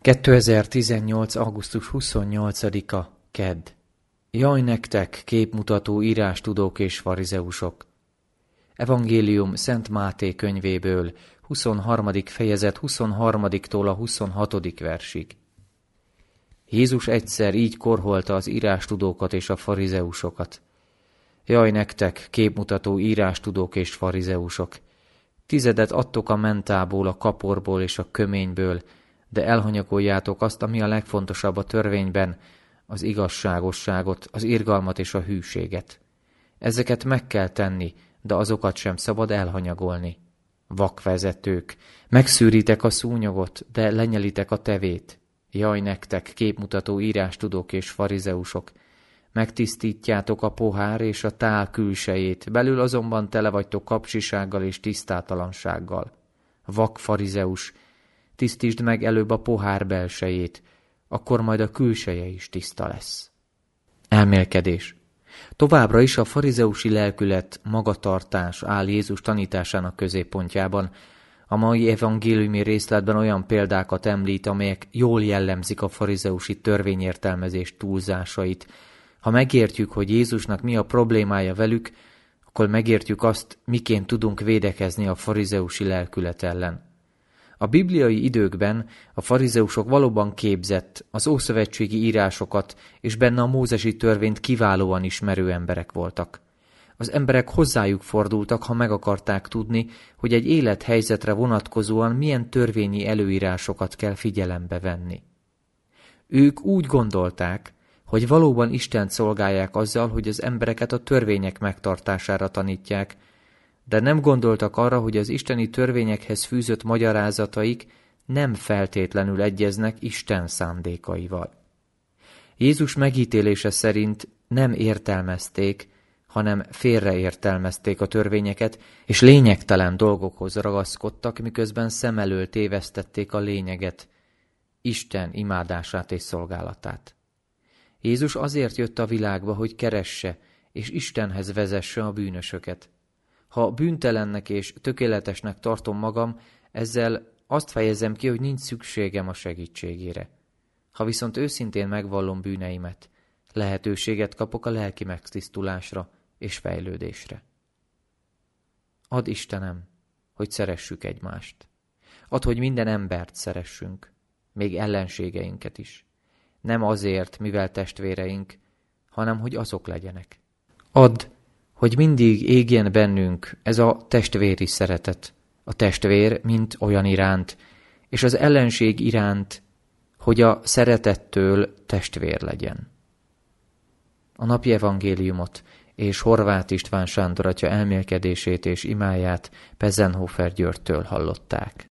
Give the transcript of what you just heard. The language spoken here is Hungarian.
2018. augusztus 28-a, kedd. Jaj nektek, képmutató írástudók és farizeusok! Evangélium Szent Máté könyvéből, 23. fejezet 23-tól a 26. versig. Jézus egyszer így korholta az írástudókat és a farizeusokat. Jaj nektek, képmutató írástudók és farizeusok! 10 adtok a mentából, a kaporból és a köményből, de elhanyagoljátok azt, ami a legfontosabb a törvényben, az igazságosságot, az irgalmat és a hűséget. Ezeket meg kell tenni, de azokat sem szabad elhanyagolni. Vakvezetők, megszűritek a szúnyogot, de lenyelitek a tevét. Jaj nektek, képmutató írástudók és farizeusok! Megtisztítjátok a pohár és a tál külsejét, belül azonban tele vagytok kapzsisággal és tisztátalansággal. Vak farizeus, tisztítsd meg előbb a pohár belsejét, akkor majd a külseje is tiszta lesz. Elmélkedés. Továbbra is a farizeusi lelkület, magatartás áll Jézus tanításának középpontjában. A mai evangéliumi részletben olyan példákat említ, amelyek jól jellemzik a farizeusi törvényértelmezés túlzásait. Ha megértjük, hogy Jézusnak mi a problémája velük, akkor megértjük azt, miként tudunk védekezni a farizeusi lelkület ellen. A bibliai időkben a farizeusok valóban képzett, az ószövetségi írásokat és benne a mózesi törvényt kiválóan ismerő emberek voltak. Az emberek hozzájuk fordultak, ha meg akarták tudni, hogy egy élethelyzetre vonatkozóan milyen törvényi előírásokat kell figyelembe venni. Ők úgy gondolták, hogy valóban Istent szolgálják azzal, hogy az embereket a törvények megtartására tanítják, de nem gondoltak arra, hogy az isteni törvényekhez fűzött magyarázataik nem feltétlenül egyeznek Isten szándékaival. Jézus megítélése szerint nem értelmezték, hanem félreértelmezték a törvényeket, és lényegtelen dolgokhoz ragaszkodtak, miközben szem elől tévesztették a lényeget, Isten imádását és szolgálatát. Jézus azért jött a világba, hogy keresse és Istenhez vezesse a bűnösöket. Ha bűntelennek és tökéletesnek tartom magam, ezzel azt fejezem ki, hogy nincs szükségem a segítségére. Ha viszont őszintén megvallom bűneimet, lehetőséget kapok a lelki megtisztulásra és fejlődésre. Add Istenem, hogy szeressük egymást. Add, hogy minden embert szeressünk, még ellenségeinket is. Nem azért, mivel testvéreink, hanem hogy azok legyenek. Add, hogy mindig égjen bennünk ez a testvéri szeretet, a testvér mint olyan iránt, és az ellenség iránt, hogy a szeretettől testvér legyen. A napi evangéliumot és Horváth István Sándor atya elmélkedését és imáját Pezenhofer Györgytől hallották.